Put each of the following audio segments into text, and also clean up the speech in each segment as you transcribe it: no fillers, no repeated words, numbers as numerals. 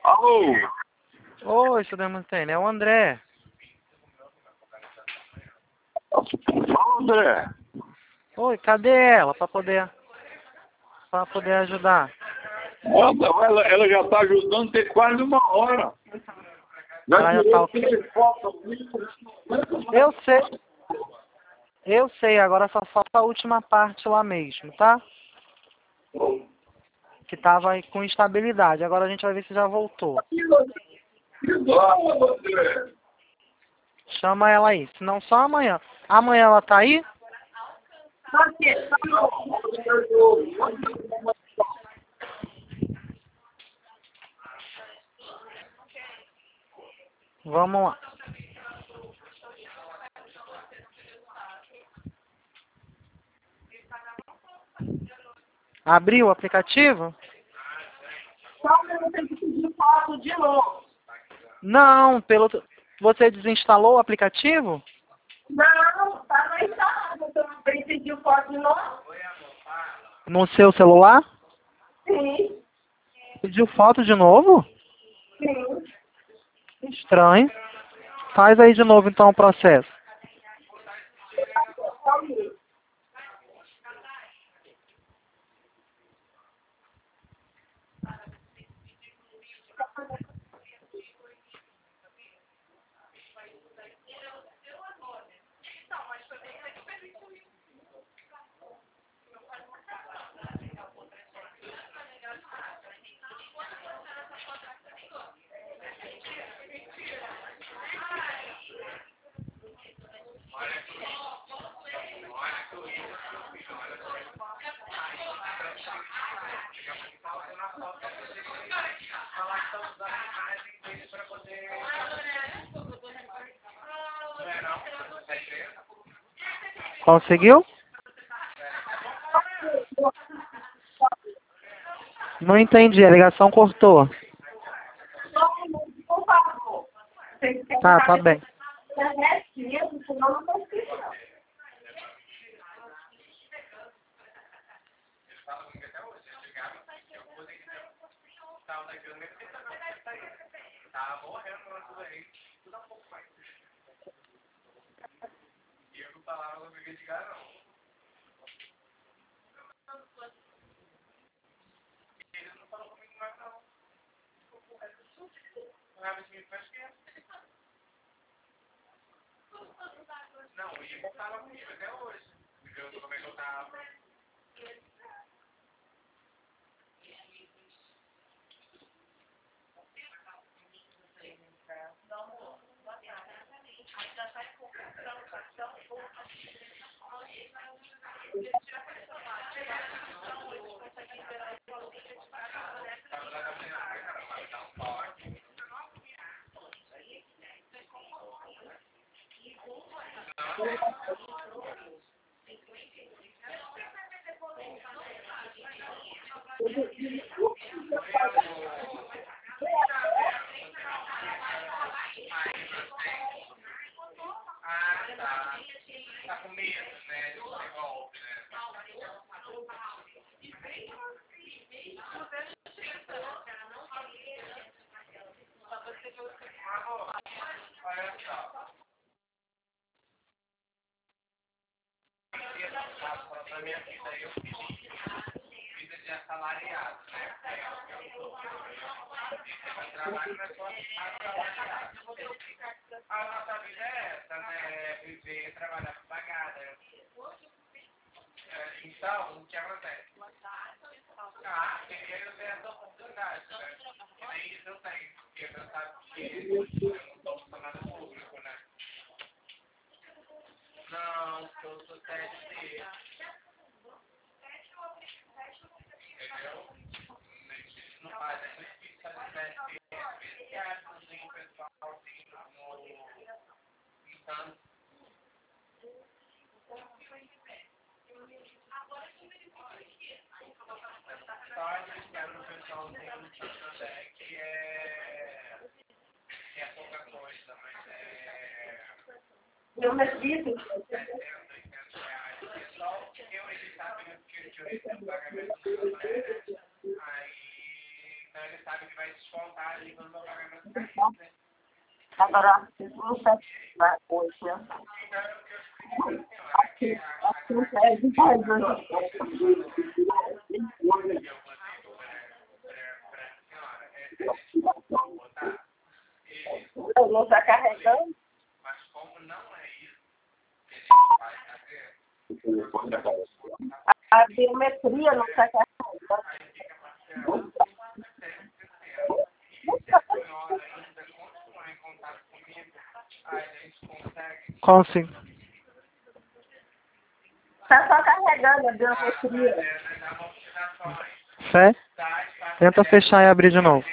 Alô? Oi, seu Demantene, é o André. Alô, André? Oi, cadê ela pra poder ajudar? Ela já está ajudando tem quase uma hora. Já Ela já tirei tá ok? três fotos. Eu sei, agora só falta a última parte lá mesmo, tá? Que tava aí com instabilidade. Agora a gente vai ver se já voltou. André. Chama ela aí, senão só amanhã. Amanhã ela tá aí? Vamos lá. Abriu o aplicativo? Só que eu tenho que pedir foto de novo. Não, você desinstalou o aplicativo? Não, tá na instalado. Então eu tenho que pedir foto de novo? No seu celular? Sim, Pediu foto de novo? sim. Estranho. Faz aí de novo então o processo. Conseguiu? Não entendi, a ligação cortou. Por favor. Vocês querem Tá saber bem. se é internet mesmo, senão não consigo, não. Eu repito. Aí, então ele sabe que vai descontar Agora, não sei se vai hoje, né? Aqui não é de não está carregando? A biometria não está carregando. Consigo. Está só carregando a biometria. Fé? Tenta fechar e abrir de novo.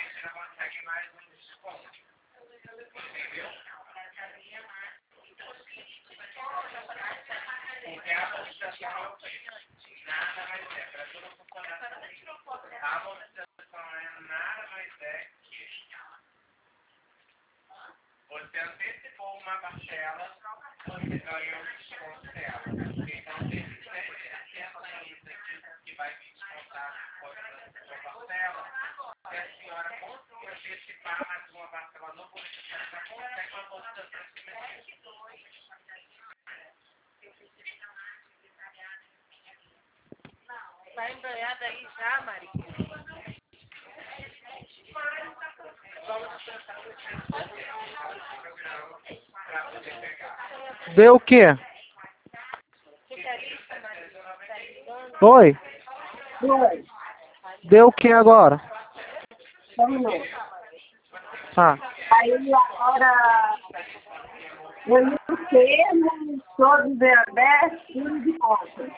Você antecipou uma parcela, você ganhou desconto dela. Então, tem 10% ainda que vai vir descontar a sua parcela. Se a senhora conseguir antecipar mais uma parcela no boleto, já consegue uma bolsa de transferência. Vai embanhada aí já, Maria? Deu o quê? Oi? Oi, Deu o que agora? terminou. Tá. Aí agora, eu li o termo, todos é aberto, tudo de conta.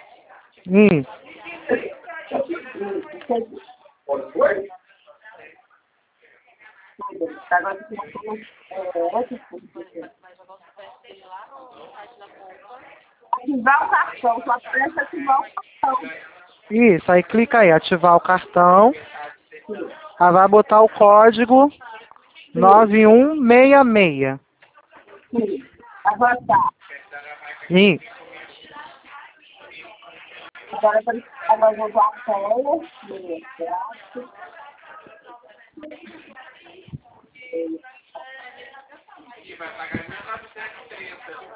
Agora ativar o cartão, só presta ativar o cartão. Isso, aí clica aí, ativar o cartão. Aí vai botar o código 9166. Sim, avançar. Isso. Agora eu vou usar a senha. E vai pagar 1.930.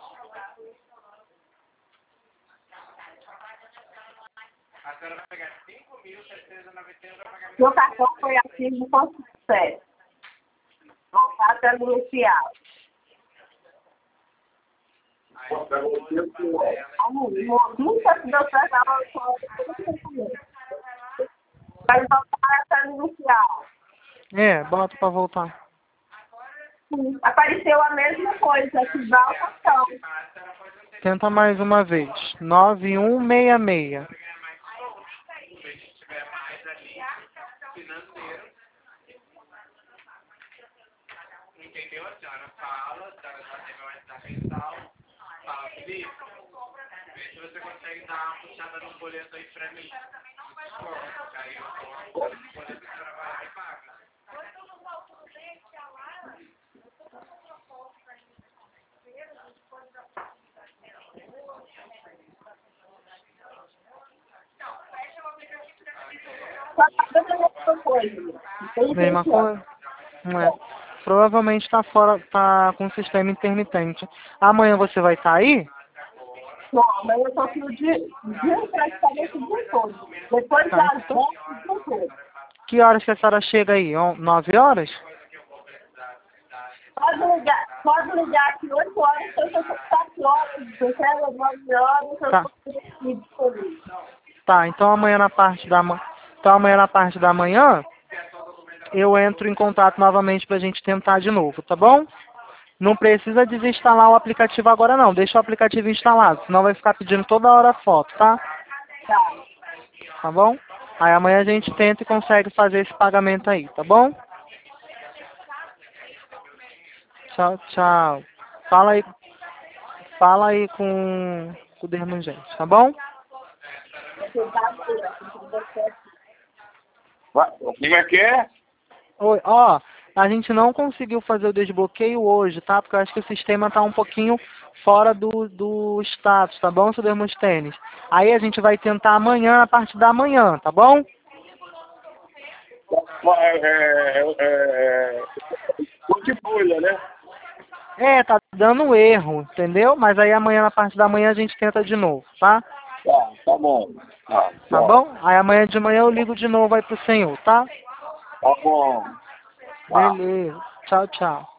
A senhora vai pegar 5.791 para pagar Meu cartão foi ativo com sucesso. Voltar até o inicial. Nunca se deu certo vai voltar até o inicial. É, bota pra voltar. Apareceu a mesma coisa, ativar o cartão. Tenta mais uma vez. 9166. Entendeu? A senhora fala, a senhora já teve uma mensagem mensal, fala, Felipe, vê se você consegue dar uma puxada no boleto aí pra mim. Aí eu vou, o boleto que a senhora vai lá e paga. Só tá dando a mesma coisa. Mesma coisa? Não é. Provavelmente tá fora, tá com sistema intermitente. Amanhã você vai estar aí? Não, amanhã eu tô aqui o dia praticamente o dia todo. Depois Tá, das então. 10, o dia todo. Que horas que a senhora chega aí? 9 horas? Pode ligar aqui 8 horas, se eu estou 4 horas, se eu quero 9 horas, eu Tá. estou aqui disponível. Tá, então amanhã na parte da manhã eu entro em contato novamente pra gente tentar de novo, tá bom? Não precisa desinstalar o aplicativo agora não, deixa o aplicativo instalado, senão vai ficar pedindo toda hora foto, tá? Tá. Tá bom? Aí amanhã a gente tenta e consegue fazer esse pagamento aí, tá bom? Tchau, tchau. Fala aí com o Dermangente, tá bom? Como é que é? Oi, ó, a gente não conseguiu fazer o desbloqueio hoje, tá? Porque eu acho que o sistema tá um pouquinho fora do status, tá bom, seu Dermostênis? Aí a gente vai tentar amanhã, a partir da manhã, tá bom? É, tá dando erro, entendeu? Mas aí amanhã, na parte da manhã, a gente tenta de novo, tá? Tá bom. Tá bom? Aí amanhã de manhã eu ligo de novo aí pro senhor, tá? Tá bom. Tá. Beleza. Tchau, tchau.